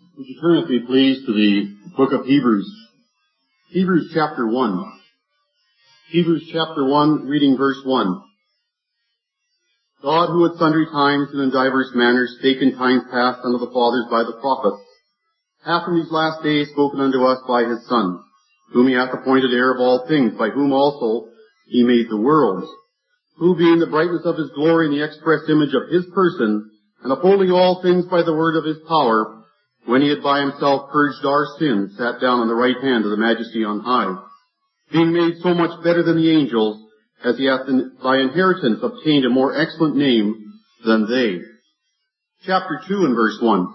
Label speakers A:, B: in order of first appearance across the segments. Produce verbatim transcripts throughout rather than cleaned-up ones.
A: Would you turn with me, please, to the book of Hebrews. Hebrews chapter one. Hebrews chapter one, reading verse one. God, who at sundry times and in divers manners spake in times past unto the fathers by the prophets, hath in these last days spoken unto us by his Son, whom he hath appointed heir of all things, by whom also he made the worlds, who being the brightness of his glory and the express image of his person, and upholding all things by the word of his power, when he had by himself purged our sins, sat down on the right hand of the Majesty on high, being made so much better than the angels, as he hath in, by inheritance obtained a more excellent name than they. Chapter two and verse one.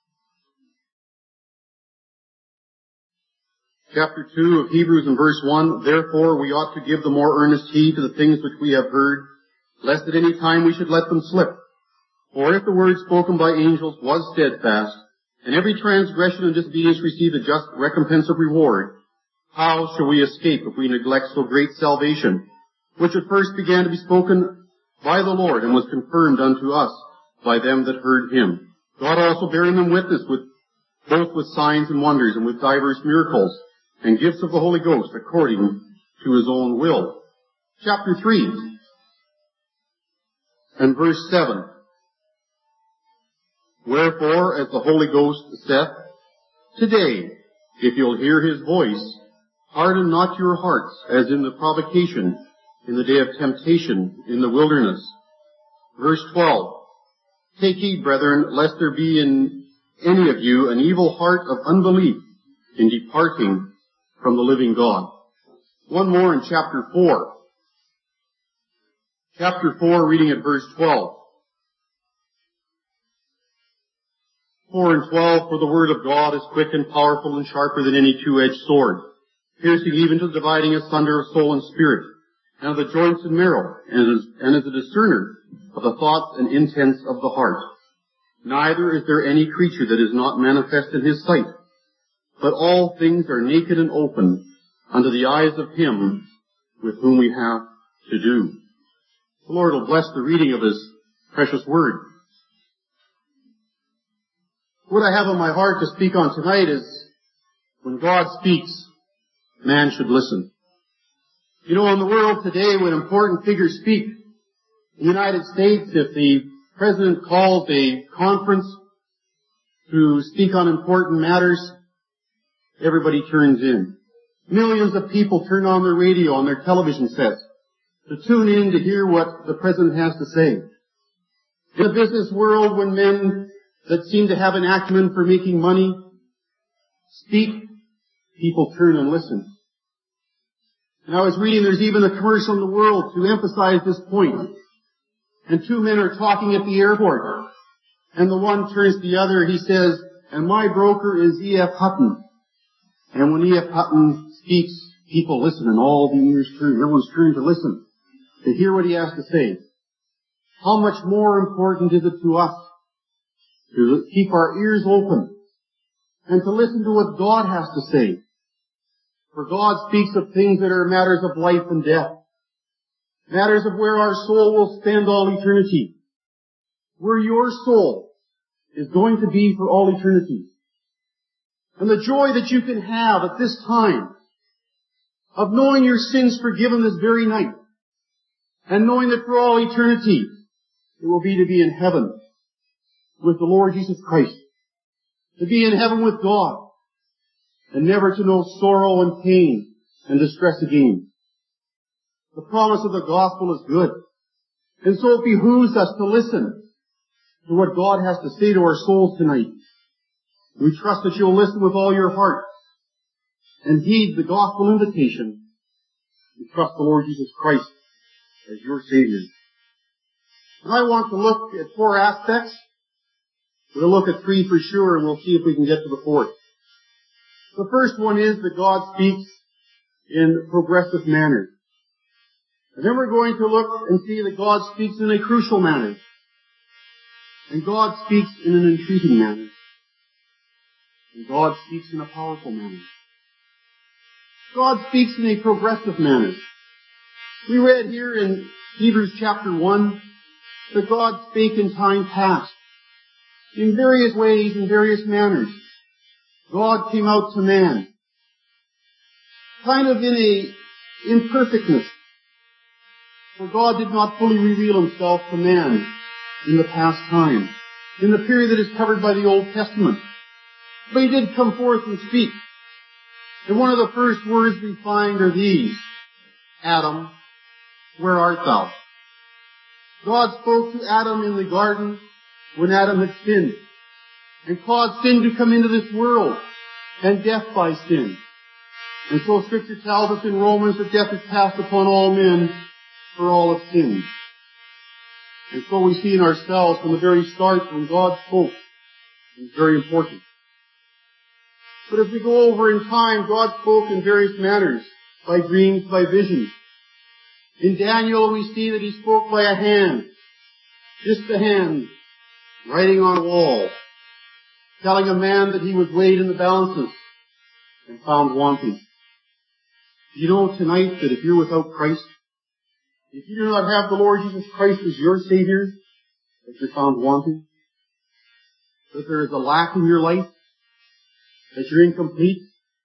A: Chapter two of Hebrews and verse one, Therefore we ought to give the more earnest heed to the things which we have heard, lest at any time we should let them slip. For if the word spoken by angels was steadfast, and every transgression and disobedience received a just recompense of reward, how shall we escape if we neglect so great salvation, which at first began to be spoken by the Lord, and was confirmed unto us by them that heard him? God also bearing them witness with both with signs and wonders, and with divers miracles, and gifts of the Holy Ghost, according to his own will. Chapter three, and verse seven. Wherefore, as the Holy Ghost saith, Today, if you'll hear his voice, harden not your hearts, as in the provocation, in the day of temptation, in the wilderness. Verse twelve. Take heed, brethren, lest there be in any of you an evil heart of unbelief in departing from the living God. One more in chapter four. Chapter four, reading at verse twelve. Four and twelve, For the word of God is quick and powerful and sharper than any two-edged sword, piercing even to the dividing asunder of soul and spirit, and of the joints and marrow, and is, and is a discerner of the thoughts and intents of the heart. Neither is there any creature that is not manifest in his sight, but all things are naked and open unto the eyes of him with whom we have to do. The Lord will bless the reading of his precious word. What I have on my heart to speak on tonight is, when God speaks, man should listen. You know, in the world today, when important figures speak, in the United States, if the President calls a conference to speak on important matters, everybody turns in. Millions of people turn on their radio, on their television sets, to tune in to hear what the President has to say. In the business world, when men that seem to have an acumen for making money speak, people turn and listen. And I was reading, there's even a commercial in the world to emphasize this point. And two men are talking at the airport. And the one turns to the other, he says, and my broker is E F Hutton. And when E F Hutton speaks, people listen, and all the ears turn. Everyone's turned to listen, to hear what he has to say. How much more important is it to us to keep our ears open and to listen to what God has to say? For God speaks of things that are matters of life and death, matters of where our soul will spend all eternity, where your soul is going to be for all eternity. And the joy that you can have at this time of knowing your sins forgiven this very night, and knowing that for all eternity it will be to be in heaven with the Lord Jesus Christ, to be in heaven with God, and never to know sorrow and pain and distress again. The promise of the gospel is good, and so it behooves us to listen to what God has to say to our souls tonight. We trust that you'll listen with all your heart and heed the gospel invitation and trust the Lord Jesus Christ as your Savior. And I want to look at four aspects. We'll look at three for sure, and we'll see if we can get to the fourth. The first one is that God speaks in progressive manner. And then we're going to look and see that God speaks in a crucial manner. And God speaks in an entreating manner. And God speaks in a powerful manner. God speaks in a progressive manner. We read here in Hebrews chapter one that God spake in time past, in various ways, in various manners, God came out to man, kind of in a imperfectness, for God did not fully reveal himself to man in the past time, in the period that is covered by the Old Testament. But he did come forth and speak. And one of the first words we find are these: Adam, where art thou? God spoke to Adam in the garden when Adam had sinned, and caused sin to come into this world, and death by sin. And so Scripture tells us in Romans that death is passed upon all men, for all have sinned. And so we see in ourselves from the very start when God spoke, it's very important. But if we go over in time, God spoke in various manners, by dreams, by visions. In Daniel we see that he spoke by a hand, just a hand, writing on a wall, telling a man that he was weighed in the balances and found wanting. Do you know tonight that if you're without Christ, if you do not have the Lord Jesus Christ as your Savior, that you're found wanting? That there is a lack in your life? That you're incomplete?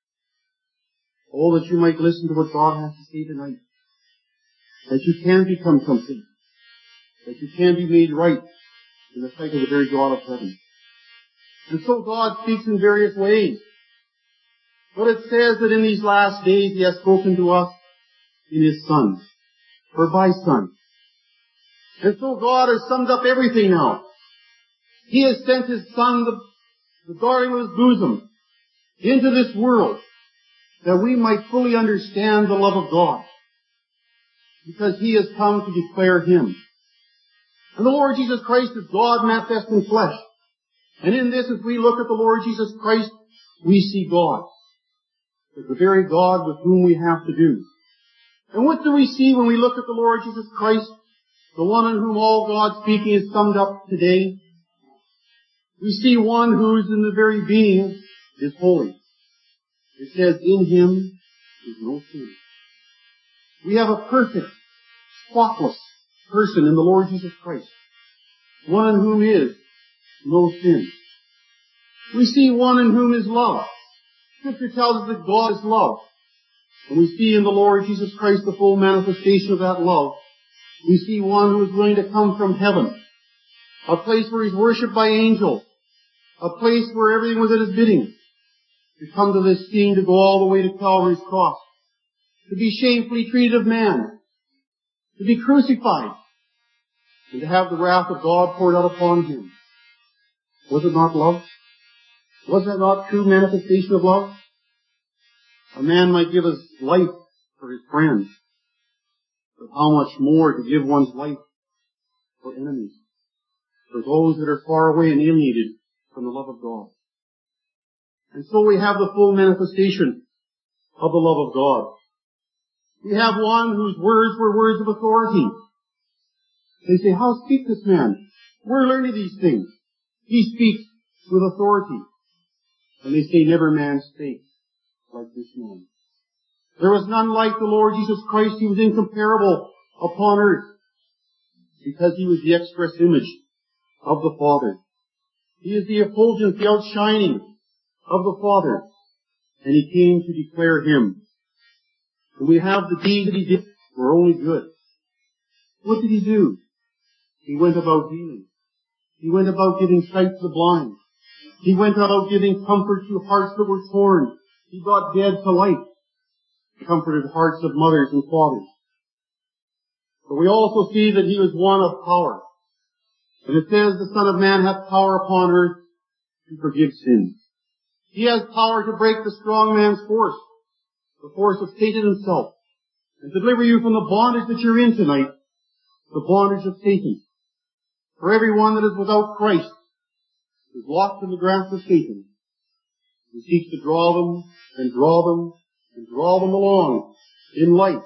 A: Oh, that you might listen to what God has to say tonight. That you can become complete. That you can be made right in the sight of the very God of heaven. And so God speaks in various ways. But it says that in these last days he has spoken to us in his Son, or by Son. And so God has summed up everything now. He has sent his Son, the, the darling of his bosom, into this world that we might fully understand the love of God, because he has come to declare him. And the Lord Jesus Christ is God manifest in flesh. And in this, as we look at the Lord Jesus Christ, we see God. It's the very God with whom we have to do. And what do we see when we look at the Lord Jesus Christ, the one in whom all God speaking is summed up today? We see one who is in the very being is holy. It says, in him is no sin. We have a perfect, spotless person in the Lord Jesus Christ, one in whom is no sin. We see one in whom is love. Scripture tells us that God is love. And we see in the Lord Jesus Christ the full manifestation of that love. We see one who is willing to come from heaven, a place where he's worshipped by angels, a place where everything was at his bidding, to come to this scene, to go all the way to Calvary's cross, to be shamefully treated of man, to be crucified, and to have the wrath of God poured out upon him. Was it not love? Was that not true manifestation of love? A man might give his life for his friends, but how much more to give one's life for enemies, for those that are far away and alienated from the love of God. And so we have the full manifestation of the love of God. We have one whose words were words of authority. They say, how speak this man? Where learning these things? He speaks with authority. And they say, never man spake like this man. There was none like the Lord Jesus Christ. He was incomparable upon earth, because he was the express image of the Father. He is the effulgence, the outshining of the Father. And he came to declare him. And we have the deeds that he did were only good. What did he do? He went about healing. He went about giving sight to the blind. He went about giving comfort to hearts that were torn. He brought dead to life. He comforted hearts of mothers and fathers. But we also see that he was one of power. And it says the Son of Man hath power upon earth to forgive sins. He has power to break the strong man's force, the force of Satan himself, and to deliver you from the bondage that you're in tonight, the bondage of Satan. For everyone that is without Christ is locked in the grasp of Satan. He seeks to draw them and draw them and draw them along in life.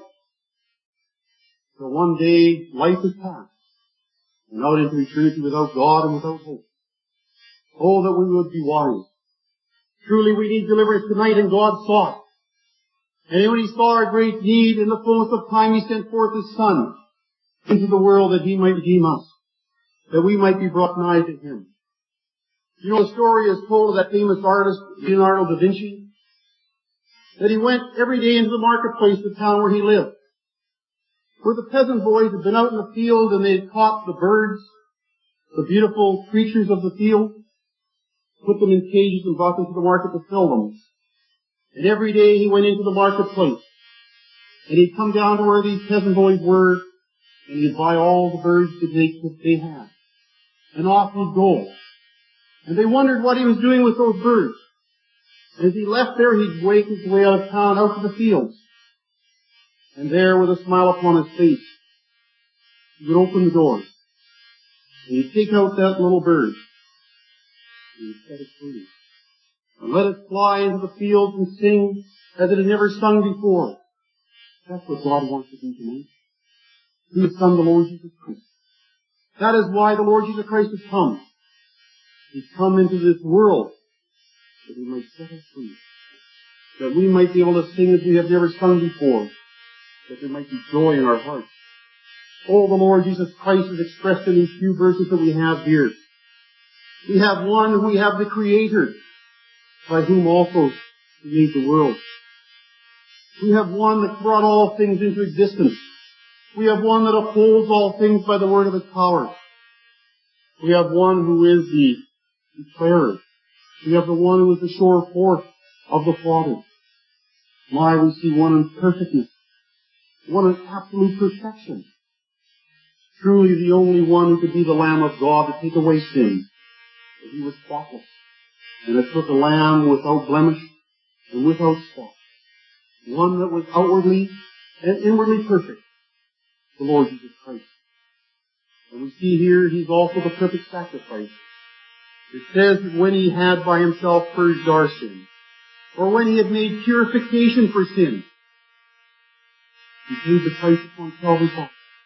A: So one day life is past and out into eternity without God and without hope. Oh, that we would be wise. Truly we need deliverance tonight, and God saw it. And when he saw our great need, in the fullness of time he sent forth his Son into the world that he might redeem us, that we might be brought nigh to him. You know, the story is told of that famous artist, Leonardo da Vinci, that he went every day into the marketplace of the town where he lived, where the peasant boys had been out in the field and they had caught the birds, the beautiful creatures of the field, put them in cages and brought them to the market to sell them. And every day he went into the marketplace, and he'd come down to where these peasant boys were, and he'd buy all the birds that they, that they had. And off he'd go. And they wondered what he was doing with those birds. As he left there, he'd wake his way out of town, out to the fields. And there, with a smile upon his face, he would open the door, and he'd take out that little bird, and he'd set it free, and let it fly into the fields and sing as it had never sung before. That's what God wants to do tonight. Through His Son, the Lord Jesus Christ. That is why the Lord Jesus Christ has come. He's come into this world that He might set us free, that we might be able to sing as we have never sung before, that there might be joy in our hearts. Oh, the Lord Jesus Christ is expressed in these few verses that we have here. We have one, we have the Creator, by whom also He made the world. We have one that brought all things into existence. We have one that upholds all things by the word of His power. We have one who is the declarer. We have the one who is the shower forth of the Father. Why, we see one in perfectness, one in absolute perfection. Truly the only one who could be the Lamb of God to take away sin. He was spotless. And it took a lamb without blemish and without spot. One that was outwardly and inwardly perfect. The Lord Jesus Christ. And we see here He's also the perfect sacrifice. It says that when He had by Himself purged our sins, or when He had made purification for sin, He paid the price upon Calvary's cross.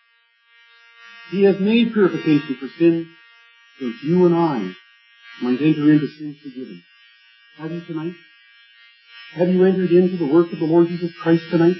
A: He has made purification for sin, so that you and I might enter into sins forgiven. Have you tonight? Have you entered into the work of the Lord Jesus Christ tonight?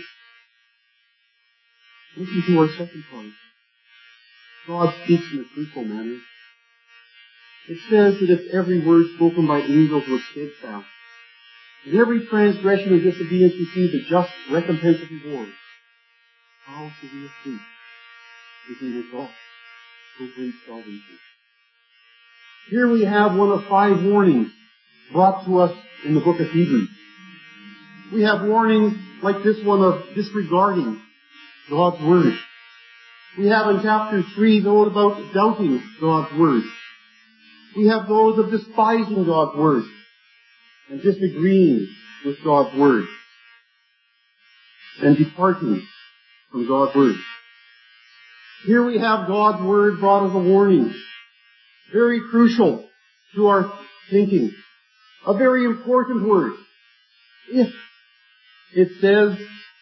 A: Listen to our second point. God speaks in a truthful manner. It says that if every word spoken by angels was steadfast, and every transgression and disobedience received a just recompense of reward, how shall we escape if we neglect so great salvation? Here we have one of five warnings brought to us in the book of Hebrews. We have warnings like this one of disregarding God's Word. We have in chapter three those about doubting God's Word. We have those of despising God's Word and disagreeing with God's Word and departing from God's Word. Here we have God's Word brought as a warning, very crucial to our thinking, a very important word. If it says,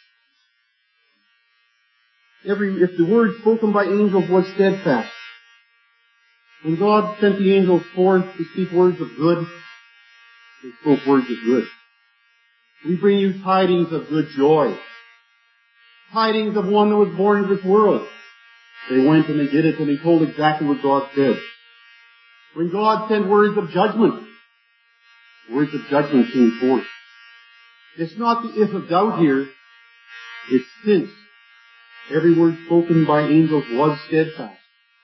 A: every, if the word spoken by angels was steadfast, when God sent the angels forth to speak words of good, they spoke words of good. We bring you tidings of good joy, tidings of one that was born into this world. They went and they did it and they told exactly what God said. When God sent words of judgment, words of judgment came forth. It's not the if of doubt here, it's since every word spoken by angels was steadfast.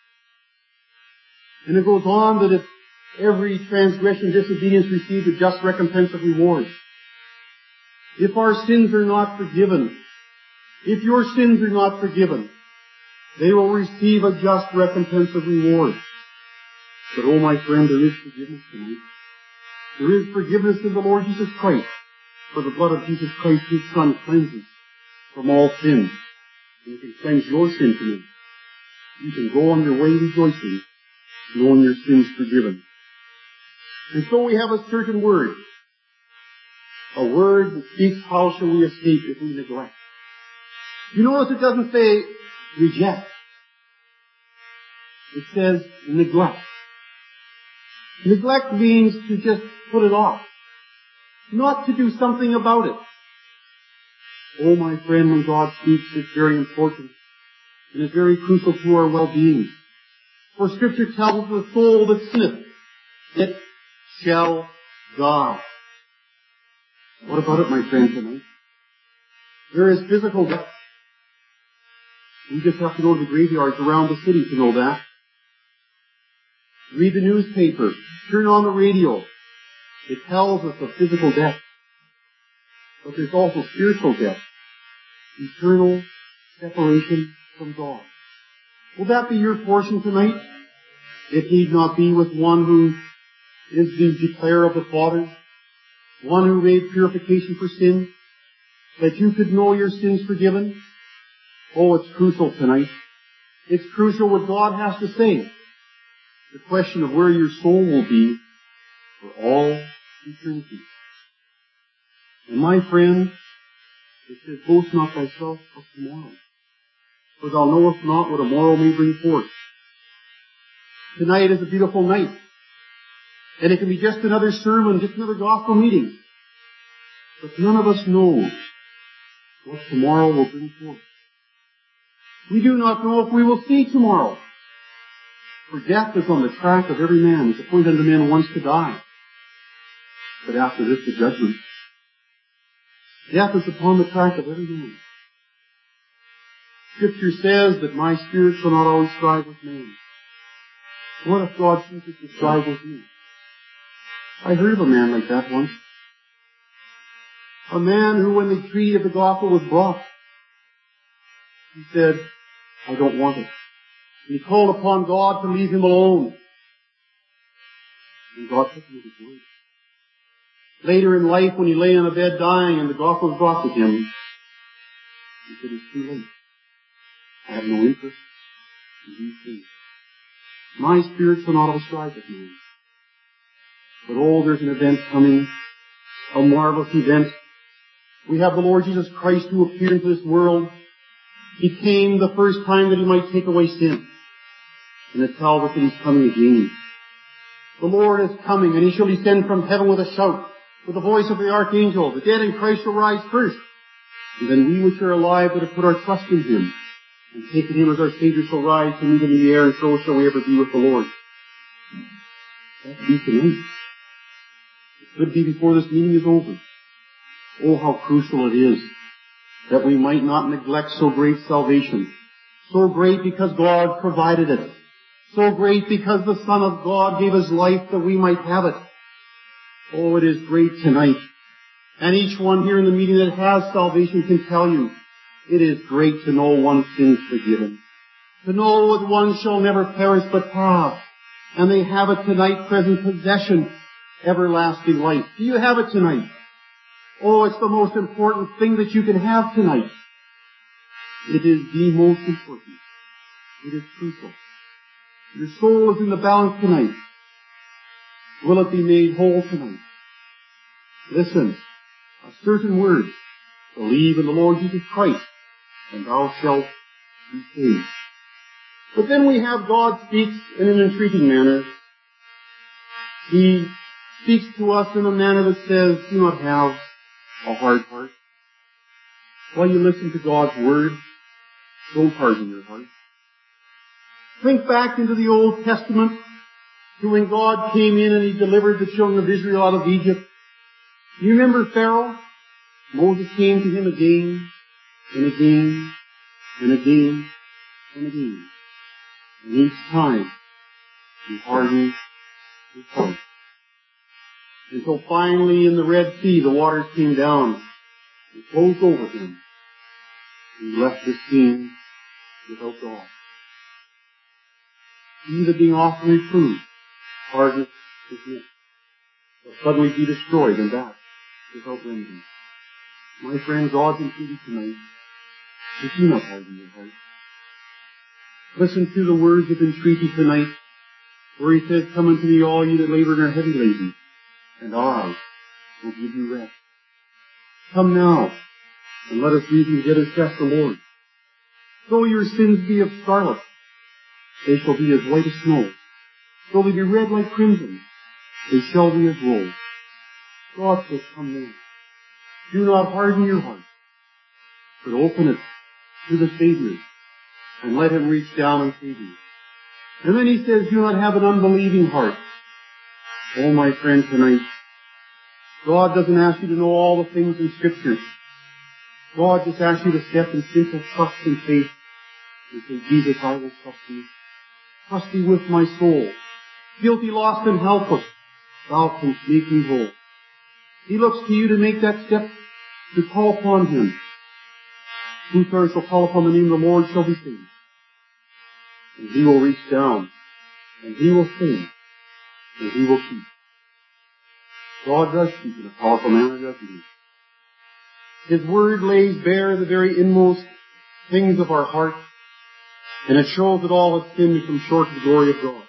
A: And it goes on that if every transgression, disobedience received a just recompense of reward. If our sins are not forgiven, if your sins are not forgiven, they will receive a just recompense of reward. But oh my friend, there is forgiveness tonight. There is forgiveness in the Lord Jesus Christ. For the blood of Jesus Christ, His Son, cleanses from all sin. And He can cleanse your sin tonight. You can go on your way rejoicing, knowing your sins forgiven. And so we have a certain word. A word that speaks how shall we escape if we neglect. You notice it doesn't say reject. It says neglect. Neglect means to just put it off. Not to do something about it. Oh, my friend, when God speaks, it's very important. And it's very crucial to our well-being. For Scripture tells us the soul that sinneth, it shall die. What about it, my friend, tonight? There is physical death. We just have to go to the graveyards around the city to know that. Read the newspaper. Turn on the radio. It tells us of physical death. But there's also spiritual death. Eternal separation from God. Will that be your portion tonight? It need not be with one who is the declarer of the Father, one who made purification for sin, that you could know your sins forgiven. Oh, it's crucial tonight. It's crucial what God has to say. The question of where your soul will be for all eternity. And my friend, it says, boast not thyself of tomorrow, for thou knowest not what a morrow may bring forth. Tonight is a beautiful night. And it can be just another sermon, just another gospel meeting. But none of us knows what tomorrow will bring forth. We do not know if we will see tomorrow. For death is on the track of every man. It's appointed unto men once to die. But after this, the judgment. Death is upon the track of every man. Scripture says that my spirit shall not always strive with man. What if God chooses to strive with you? I heard of a man like that once. A man who, when the treaty of the gospel was brought, he said, I don't want it. And he called upon God to leave him alone. And God took him at his word. Later in life, when he lay on a bed dying and the gospel was brought to him, he said, it's too late. I have no interest in these things. My spirit shall not always strive with me. But oh, there's an event coming, a marvelous event. We have the Lord Jesus Christ who appeared into this world. He came the first time that he might take away sin. And it tells us that he's coming again. The Lord is coming, and he shall descend from heaven with a shout, with the voice of the archangel. The dead in Christ shall rise first. And then we which are alive that have put our trust in him and taken him as our Savior shall rise to meet him in the air, and so shall we ever be with the Lord. That be tonight. It could be before this meeting is over. Oh, how crucial it is that we might not neglect so great salvation. So great because God provided it. So great because the Son of God gave his life that we might have it. Oh, it is great tonight. And each one here in the meeting that has salvation can tell you, it is great to know one's sins forgiven. To know that one shall never perish but have. And they have it tonight, present possession, everlasting life. Do you have it tonight? Oh, it's the most important thing that you can have tonight. It is the most important. It is crucial. Your soul is in the balance tonight. Will it be made whole tonight? Listen, a certain word. Believe in the Lord Jesus Christ, and thou shalt be saved. But then we have God speaks in an entreating manner. He speaks to us in a manner that says, do not have a hard heart. While you listen to God's word, don't harden your heart. Think back into the Old Testament to when God came in and he delivered the children of Israel out of Egypt. You remember Pharaoh? Moses came to him again and again and again and again. And each time he hardened his heart. Until finally in the Red Sea the waters came down and closed over him. He left the scene without God. He that being often reproved hardeneth his neck, shall suddenly be destroyed and that without remedy. My friend, God's entreaty tonight, that you not harden your heart. Listen to the words of entreaty tonight, where he says, come unto me all ye that labor and are heavy laden, and I will give you rest. Come now, and let us reason together, saith the Lord. Though your sins be of scarlet, they shall be as white as snow. Though they be red like crimson, they shall be as wool. God says, come now. Do not harden your heart, but open it to the Savior, and let him reach down and save you. And then he says, do not have an unbelieving heart, Oh, my friend, tonight, God doesn't ask you to know all the things in Scripture. God just asks you to step in simple trust and faith and say, Jesus, I will trust you. Trust thee with my soul. Guilty, lost, and helpless, thou canst make me whole. He looks to you to make that step, to call upon Him. Whosoever shall call upon the name of the Lord shall be saved. And He will reach down, and He will save, and He will keep. God does speak in a powerful manner, doesn't He? His Word lays bare the very inmost things of our heart, and it shows that all have sinned and come short of the glory of God.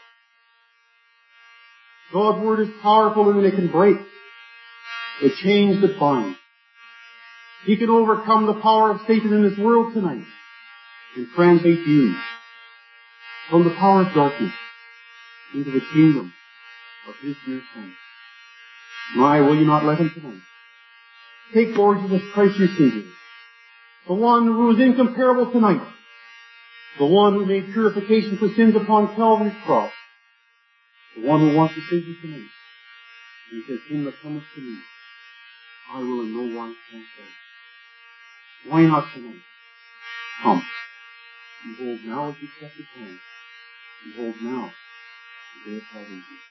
A: God's Word is powerful in that it can break the chains that bind. He can overcome the power of Satan in this world tonight and translate you from the power of darkness into the kingdom of His dear Son. My, will you not let Him tonight? Take Lord Jesus Christ your Savior, the one who is incomparable tonight, the one who made purification for sins upon Calvary's cross, the one who wants to save you tonight. And He says, Him that cometh to me, I will in no wise cast out. Why not tonight? Come. Behold now is the accepted time. Behold now the day of salvation.